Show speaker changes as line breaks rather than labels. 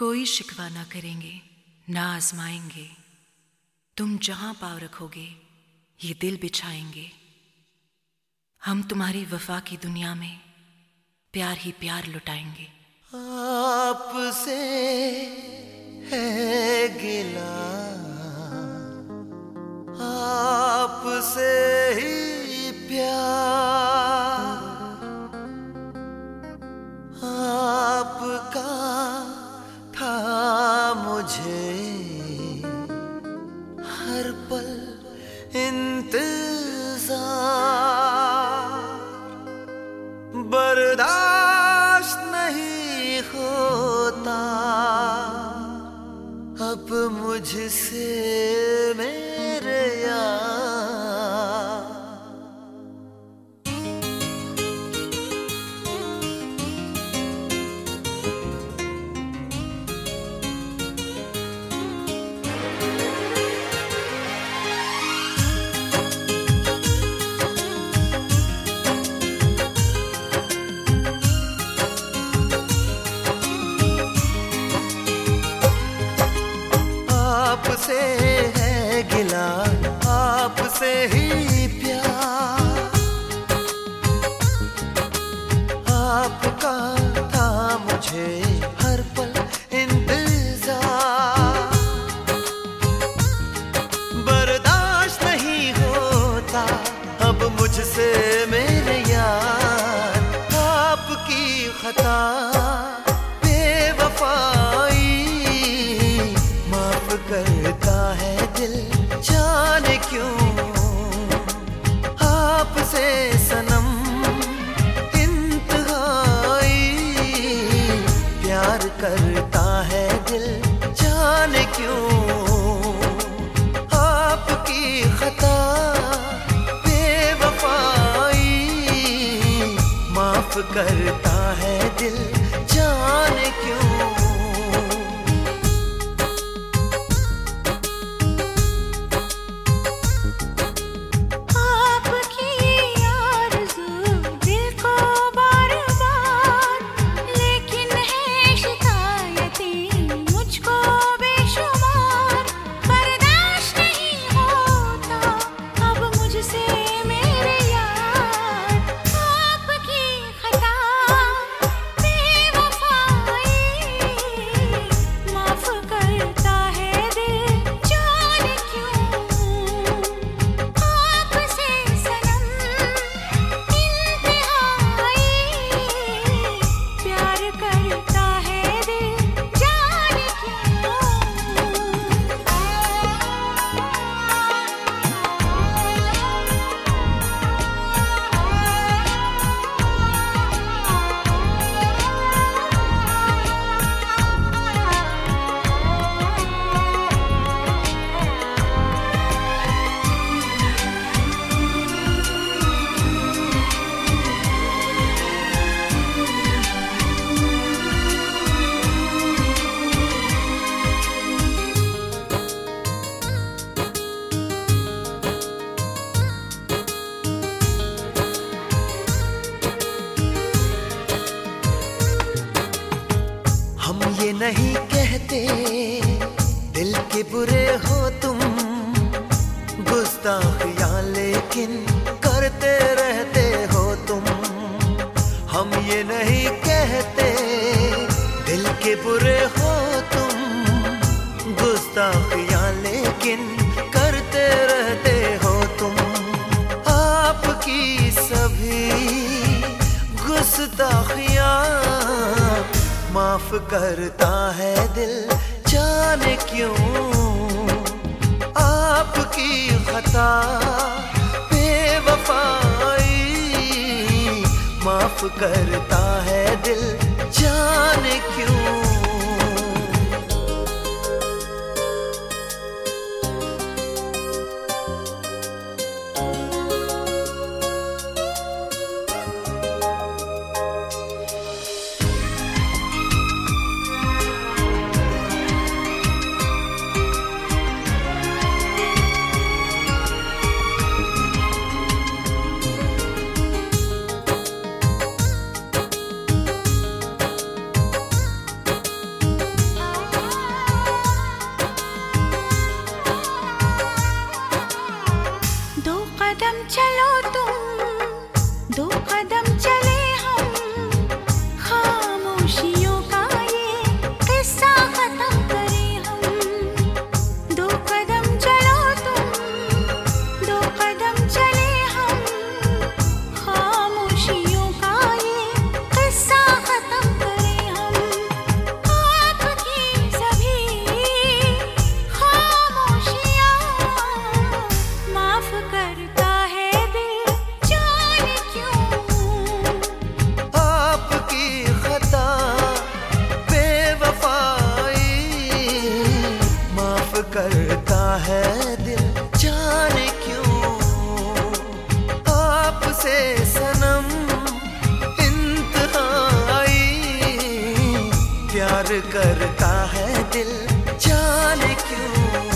कोई शिकवा ना करेंगे, ना आजमाएंगे। तुम जहां पाँव रखोगे ये दिल बिछाएंगे। हम तुम्हारी वफा की दुनिया में प्यार ही प्यार लुटाएंगे।
आपसे है गिला, आपसे ही प्यार, आपका था मुझे हर पल इंतजार। बर्दाश्त नहीं होता अब मुझसे मेरे यार। आपसे है गिला, आपसे ही प्यार, आपका था मुझे हर पल इंतजार। बर्दाश्त नहीं होता अब मुझसे मेरे यार। आपकी खता करता है दिल जाने क्यों। आपसे सनम इंतहाई प्यार करता है दिल जाने क्यों। आपकी खता बेवफाई माफ करता है दिल जाने क्यों। हम ये नहीं कहते दिल के बुरे हो तुम, गुस्ताखियां लेकिन करते रहते हो तुम। हम ये नहीं कहते दिल के बुरे हो तुम, गुस्ताखियां लेकिन करते रहते हो तुम। आपकी सभी गुस्ताखियां माफ करता है दिल जाने क्यों। आपकी खता बेवफाई माफ करता है दिल जाने क्यों। है दिल, जाने क्यों आपसे सनम इंतहाई प्यार करता है दिल, जाने क्यों।